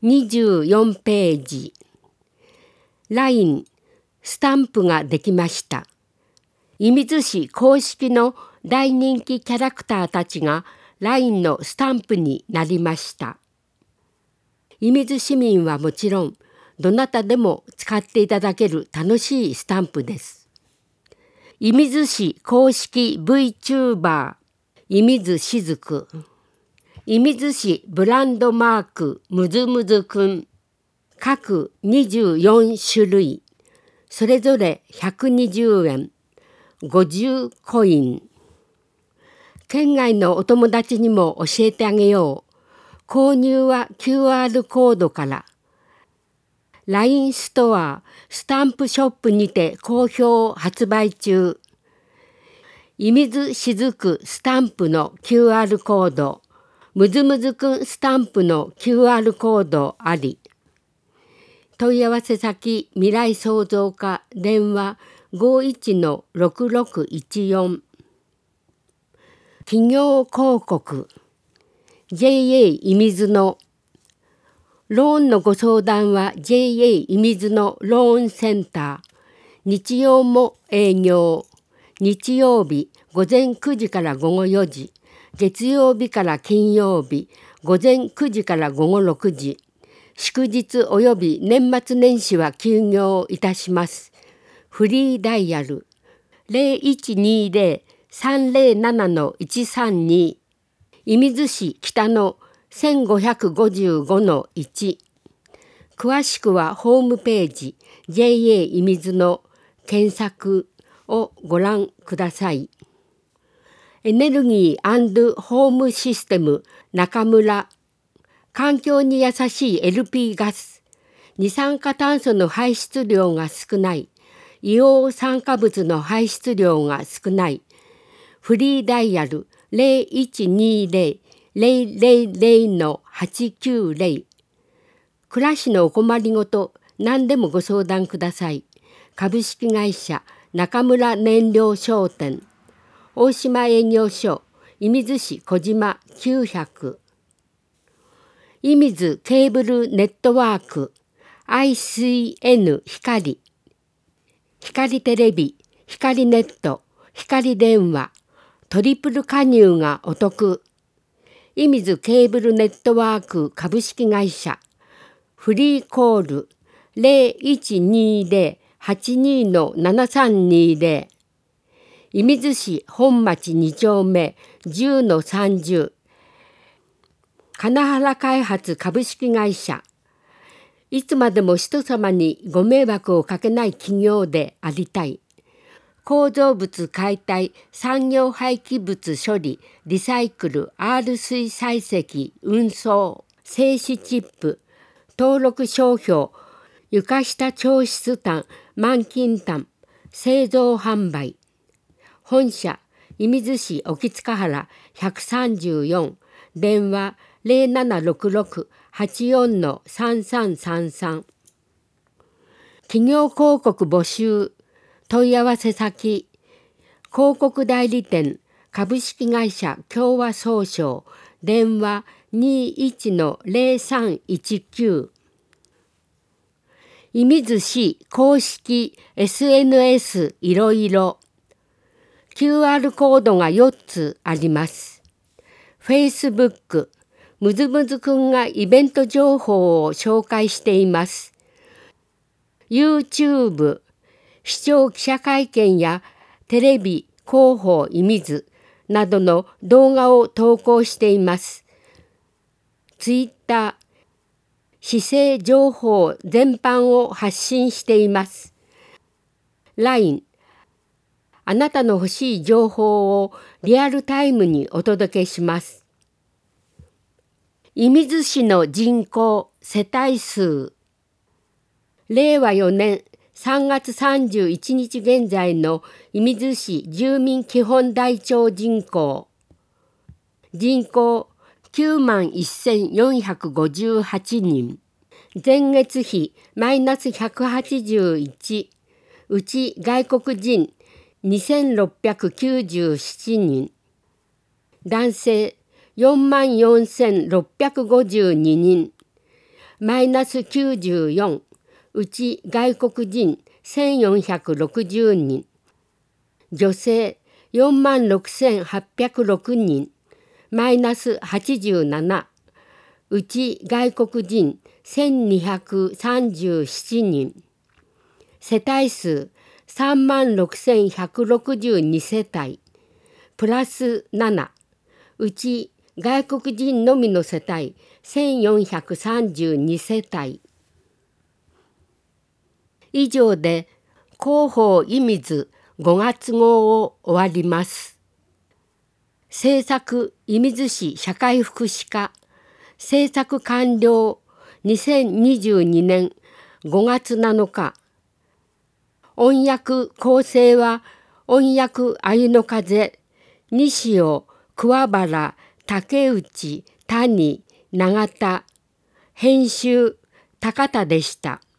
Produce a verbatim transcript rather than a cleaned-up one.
にじゅうよんページ。ライン スタンプができました。射水市公式の大人気キャラクターたちが ライン のスタンプになりました。射水市民はもちろん、どなたでも使っていただける楽しいスタンプです。射水市公式 VTuber 射水しずく、射水市ブランドマークむずむずくん、各にじゅうよんしゅるい、それぞれひゃくにじゅうえん、ごじゅうコイン。県外のお友達にも教えてあげよう。購入は キューアール コードから。ライン ストア、スタンプショップにて好評発売中。射水しずくスタンプの キューアール コード、むずむずくんスタンプの キューアール コードあり。問い合わせ先未来創造課電話 ごいちのろくろくいちよん。企業広告 ジェイエー 射水のローンのご相談は ジェイエー 射水のローンセンター。日曜も営業。日曜日午前くじから午後よじ。月曜日から金曜日午前くじから午後ろくじ。祝日及び年末年始は休業いたします。フリーダイヤル ゼロいちにゼロ さんゼロなな のいちさんに。射水市北の せんごひゃくごじゅうごのいち。詳しくはホームページ ジェイエー 射水の検索をご覧ください。エネルギー&ホームシステム中村。環境に優しい エルピー ガス。二酸化炭素の排出量が少ない。硫黄酸化物の排出量が少ない。フリーダイヤル ゼロいちにゼロ ゼロゼロゼロのはちきゅうゼロ。暮らしのお困りごと何でもご相談ください。株式会社中村燃料商店。大島営業所射水市小島きゅうひゃく。射水ケーブルネットワーク アイシーエヌ 光。光テレビ、光ネット、光電話、トリプル加入がお得。射水ケーブルネットワーク株式会社。フリーコール ゼロいちにゼロ はちにのななさんにゼロ。射水市本町に丁目じゅうのさんじゅう。金原開発株式会社。いつまでも人様にご迷惑をかけない企業でありたい。構造物解体、産業廃棄物処理、リサイクル、アール 水採石、運送、静止チップ、登録商標、床下調湿炭、満金炭、製造販売。本社、射水市沖塚原ひゃくさんじゅうよん。電話ゼロななろくろく はちよんのさんさんさんさん。企業広告募集。問い合わせ先。広告代理店株式会社共和総商。電話にいちのゼロさんいちきゅう。射水市公式 エスエヌエス いろいろ。キューアール コードがよっつあります。Facebook、むずむずくんがイベント情報を紹介しています。YouTube、視聴記者会見やテレビ広報射水などの動画を投稿しています。Twitter、市政情報全般を発信しています。ライン、あなたの欲しい情報をリアルタイムにお届けします。射水市の人口世帯数。れいわよねんさんがつさんじゅういちにち現在の射水市住民基本台帳人口。人口きゅうまんせんよんひゃくごじゅうはちにん。前月比マイナスひゃくはちじゅういち。うち外国人にせんろっぴゃくきゅうじゅうななにん。男性よんまんよんせんろっぴゃくごじゅうににん。 マイナスきゅうじゅうよん、うち外国人せんよんひゃくろくじゅうにん、女性よんまんろくせんはっぴゃくろくにん、マイナスはちじゅうなな、うち外国人せんにひゃくさんじゅうななにん、世帯数さんまんろくせんひゃくろくじゅうにせたい、プラスなな、うち外国人のみの世帯せんよんひゃくさんじゅうにせたい。以上で広報射水ごがつ号を終わります。制作射水市社会福祉課制作完了にせんにじゅうにねんごがつなのか。音訳構成は音訳あゆの風、西尾、桑原、竹内、谷、永田、編集高田でした。